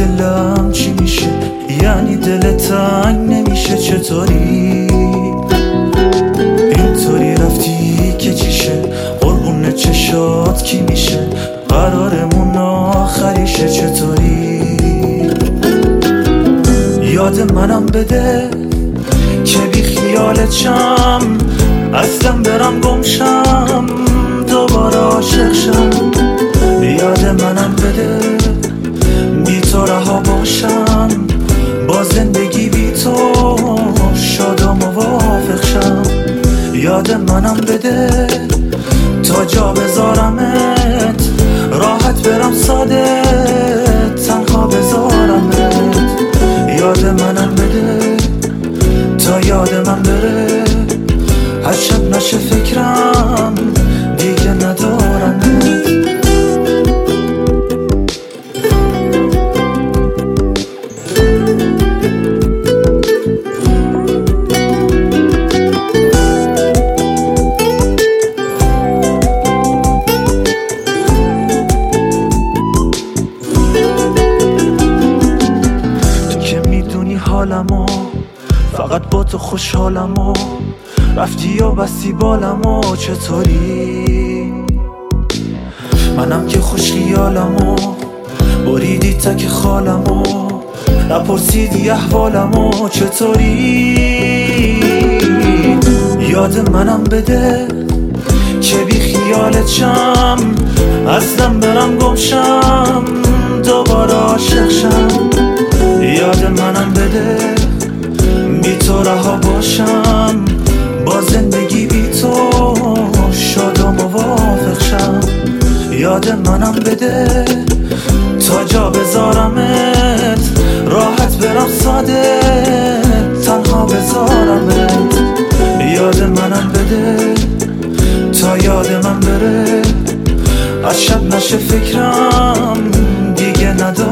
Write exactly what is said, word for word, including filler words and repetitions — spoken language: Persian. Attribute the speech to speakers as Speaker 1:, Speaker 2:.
Speaker 1: دلم چی میشه؟ یعنی دل تنگ نمیشه چطوری؟ اینطوری رفتی که چیشه؟ قربون چشات کی میشه؟ قرارمون آخریشه چطوری؟ یاد منم بده که بی خیالت شم، اصلا برم گمشم دوباره عاشق شم. یاد منم بده بی تو رها باشم، با زندگی بی تو شاد و موافق شم. یاد منم بده تا جا بذارمت، راحت برم ساده تنها بذارمت. یاد منم بده تا یاد من بره، هر شب نشه فکرم دیگه ندارمت. حالمو فقط با تو خوشحالمو، رفتی و بستی بالمو چطوری؟ منم که خوش خیالمو بریدی تک خالمو، نپرسیدی احوالمو چطوری؟ یاد منم بده که بی خیالت شم، اصلا برم گمشم دوباره عاشق شم. یاد منم بده بی تو رها باشم، با زندگی بی تو شاد و موافق شم. یاد منم بده تا جا بذارمت، راحت برم ساده تنها بذارمت. یاد منم بده تا یاد من بره، از شب نشه فکرم دیگه ندارم.